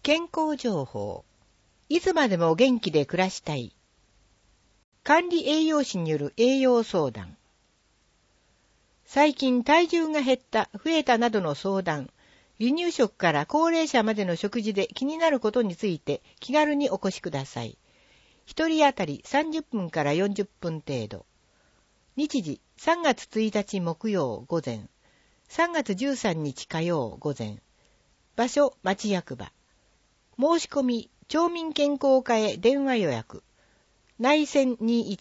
健康情報。いつまでも元気で暮らしたい。管理栄養士による栄養相談。最近体重が減った、増えたなどの相談。離乳食から高齢者までの食事で気になることについて気軽にお越しください。一人当たり30分から40分程度。日時3月1日木曜午前、3月13日火曜午前。場所町役場。申し込み町民健康課へ電話予約。内線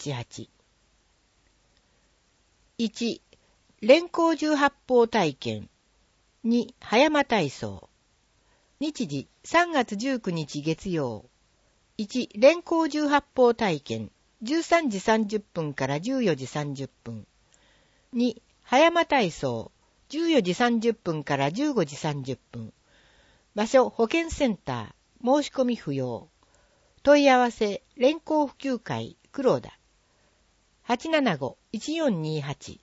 218。1、連行銃発砲体験。2、葉山体操。日時3月19日月曜。1、連行銃発砲体験。13時30分から14時30分。2、葉山体操。14時30分から15時30分。場所保健センター。申し込み不要。問い合わせ連行普及会黒田。875-1428。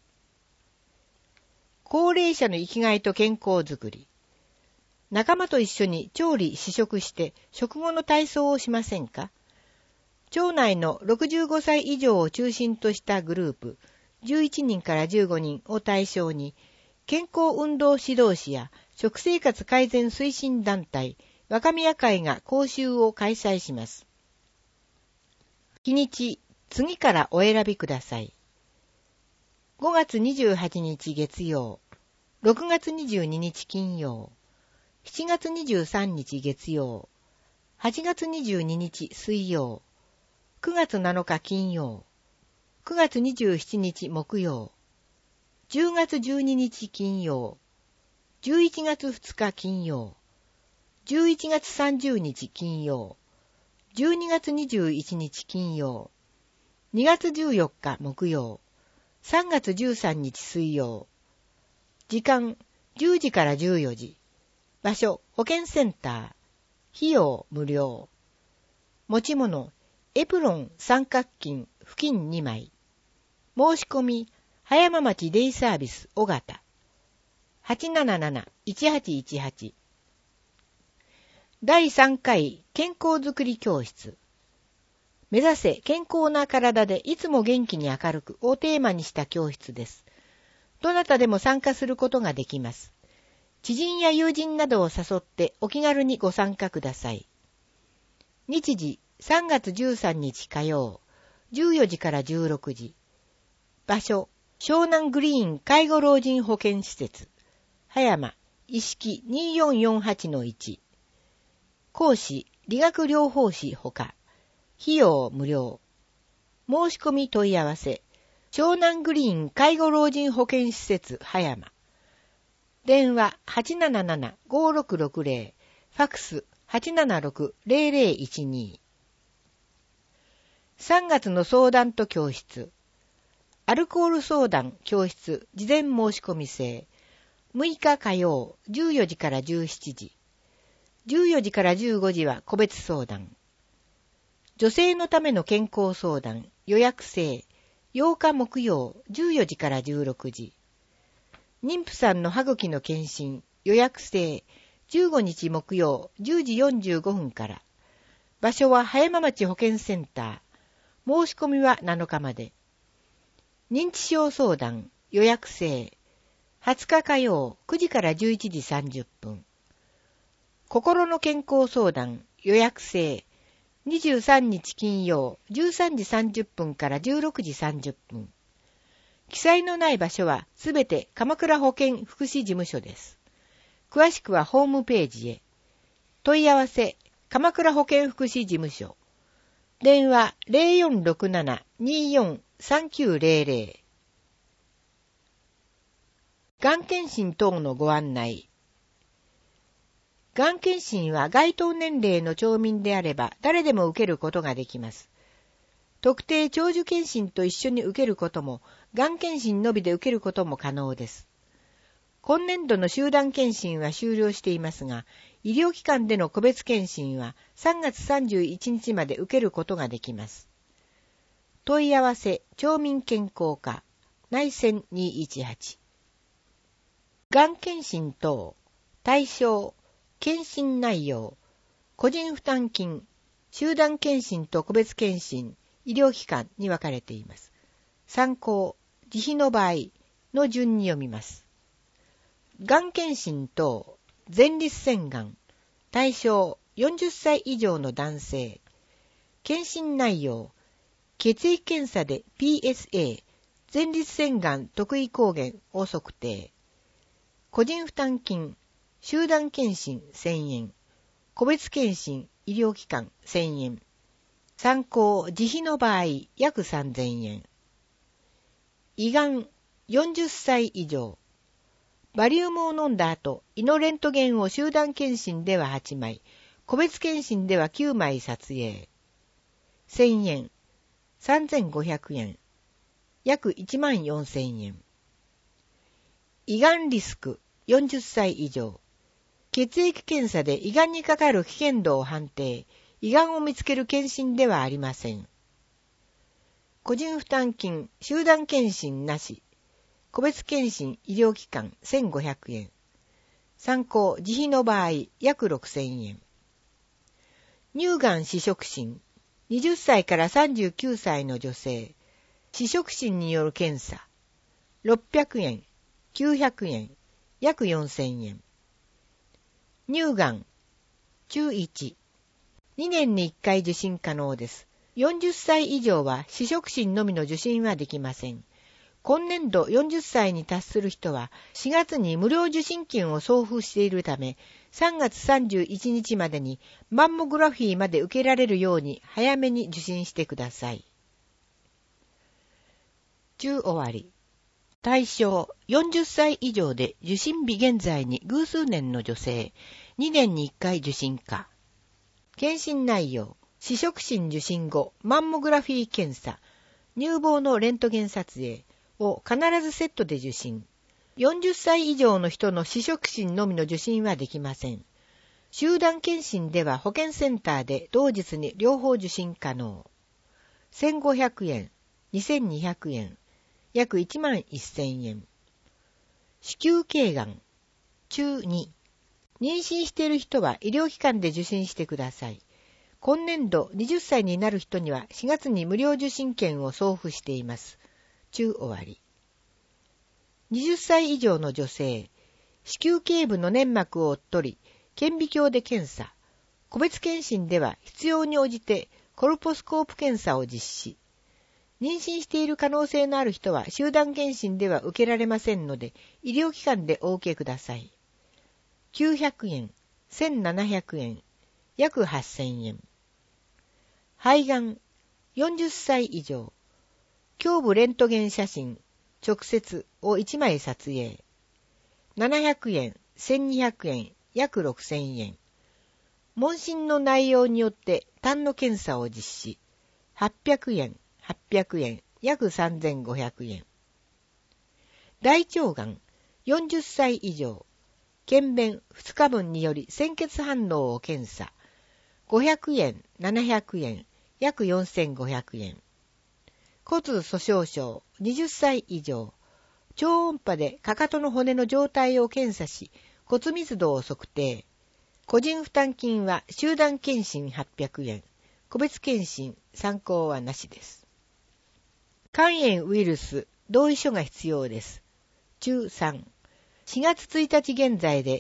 高齢者の生きがいと健康づくり。仲間と一緒に調理試食して食後の体操をしませんか？町内の65歳以上を中心としたグループ11人から15人を対象に健康運動指導士や食生活改善推進団体若宮会が講習を開催します。日にち、次からお選びください。5月28日月曜、6月22日金曜、7月23日月曜、8月22日水曜、9月7日金曜、9月27日木曜、10月12日金曜、11月2日金曜、11月30日金曜、12月21日金曜、2月14日木曜、3月13日水曜。時間10時から14時。場所保健センター。費用無料。持ち物エプロン三角巾布巾2枚。申し込み葉山町デイサービス尾形。877-1818。第3回健康づくり教室。目指せ健康な体でいつも元気に明るくをテーマにした教室です。どなたでも参加することができます。知人や友人などを誘ってお気軽にご参加ください。日時3月13日火曜、14時から16時。場所、湘南グリーン介護老人保健施設。葉山、意識 2448-1。講師、理学療法士ほか。費用無料。申し込み問い合わせ。湘南グリーン介護老人保健施設葉山。電話 877-5660。ファクス 876-0012。3月の相談と教室。アルコール相談教室事前申し込み制。6日火曜14時から17時。14時から15時は個別相談。女性のための健康相談予約制。8日木曜14時から16時。妊婦さんの歯茎の検診予約制。15日木曜10時45分から。場所は葉山町保健センター。申し込みは7日まで。認知症相談予約制。20日火曜9時から11時30分。心の健康相談予約制。23日金曜13時30分から16時30分。記載のない場所はすべて鎌倉保健福祉事務所です。詳しくはホームページへ。問い合わせ鎌倉保健福祉事務所。電話 0467-243900。がん検診等のご案内。がん検診は該当年齢の町民であれば誰でも受けることができます。特定長寿検診と一緒に受けることも、がん検診のみで受けることも可能です。今年度の集団検診は終了していますが、医療機関での個別検診は3月31日まで受けることができます。問い合わせ、町民健康課、内線218。がん検診等、対象、検診内容、 個人負担金、集団検診と個別検診、医療機関に分かれています。参考、自費の場合の順に読みます。がん検診と前立腺がん、対象40歳以上の男性。検診内容、血液検査で PSA、前立腺がん特異抗原を測定。個人負担金、集団検診1000円。個別検診、医療機関1000円。参考、自費の場合約3000円。胃がん40歳以上。バリウムを飲んだ後、胃のレントゲンを集団検診では8枚、個別検診では9枚撮影。1000円、3500円、約14000円。胃がんリスク40歳以上。血液検査で胃がんにかかる危険度を判定、胃がんを見つける検診ではありません。個人負担金、集団検診なし。個別検診、医療機関1500円。参考、自費の場合約6000円。乳がん試食診、20歳から39歳の女性、試食診による検査、600円、900円、約4000円。乳がん、中1、2年に1回受診可能です。40歳以上は試食診のみの受診はできません。今年度40歳に達する人は4月に無料受診券を送付しているため、3月31日までにマンモグラフィーまで受けられるように早めに受診してください。中終わり。対象40歳以上で受診日現在に偶数年の女性、2年に1回受診可。検診内容、試食診受診後、マンモグラフィー検査、乳房のレントゲン撮影を必ずセットで受診。40歳以上の人の試食診のみの受診はできません。集団検診では保健センターで同日に両方受診可能。1500円、2200円、約11000円。子宮頸がん、中2。妊娠している人は医療機関で受診してください。今年度20歳になる人には4月に無料受診券を送付しています。中終わり。20歳以上の女性、子宮頸部の粘膜を取り、顕微鏡で検査。個別検診では必要に応じてコルポスコープ検査を実施。妊娠している可能性のある人は集団検診では受けられませんので、医療機関でお受けください。900円、1700円、約8000円。肺がん、40歳以上。胸部レントゲン写真、直接を1枚撮影。700円、1200円、約6000円。問診の内容によって痰の検査を実施。800円、800円、約3500円。大腸がん、40歳以上。検便2日分により鮮血反応を検査。500円、700円、約4500円。骨粗鬆症、20歳以上。超音波でかかとの骨の状態を検査し、骨密度を測定。個人負担金は集団検診800円。個別検診、参考はなしです。肝炎ウイルス、同意書が必要です。中3。4月1日現在で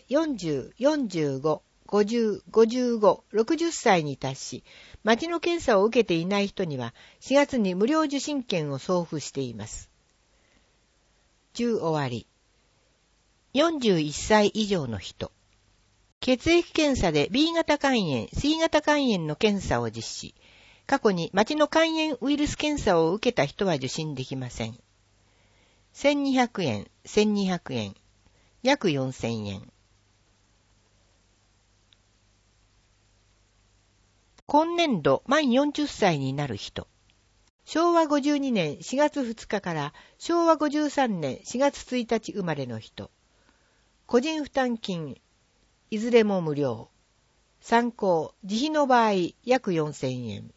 40、45、50、55、60歳に達し、町の検査を受けていない人には4月に無料受診券を送付しています。中終わり。41歳以上の人。血液検査で B 型肝炎、C 型肝炎の検査を実施。過去に町の肝炎ウイルス検査を受けた人は受診できません。1200円、1200円、約4000円。今年度満40歳になる人。昭和52年4月2日から昭和53年4月1日生まれの人。個人負担金、いずれも無料。参考、自費の場合約4000円。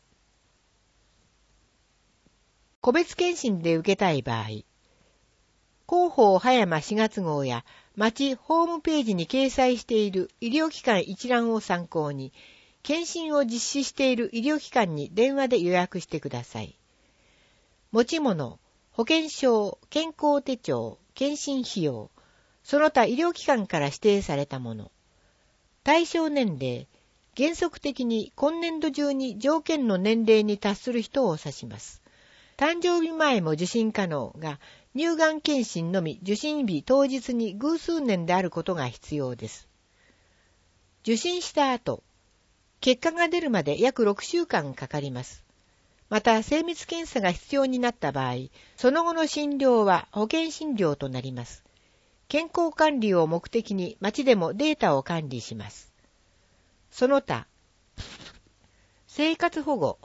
個別検診で受けたい場合、広報葉山4月号や町ホームページに掲載している医療機関一覧を参考に、 検診を実施している医療機関に電話で予約してください。持ち物、保険証、健康手帳、検診費用、その他医療機関から指定されたもの。対象年齢、原則的に今年度中に条件の年齢に達する人を指します。誕生日前も受診可能が、乳がん検診のみ受診日当日に偶数年であることが必要です。受診した後、結果が出るまで約6週間かかります。また、精密検査が必要になった場合、その後の診療は保険診療となります。健康管理を目的に町でもデータを管理します。その他、生活保護。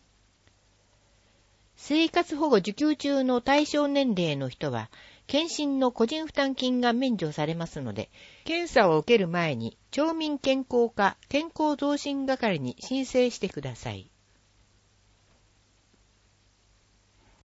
生活保護受給中の対象年齢の人は、検診の個人負担金が免除されますので、検査を受ける前に、町民健康課健康増進係に申請してください。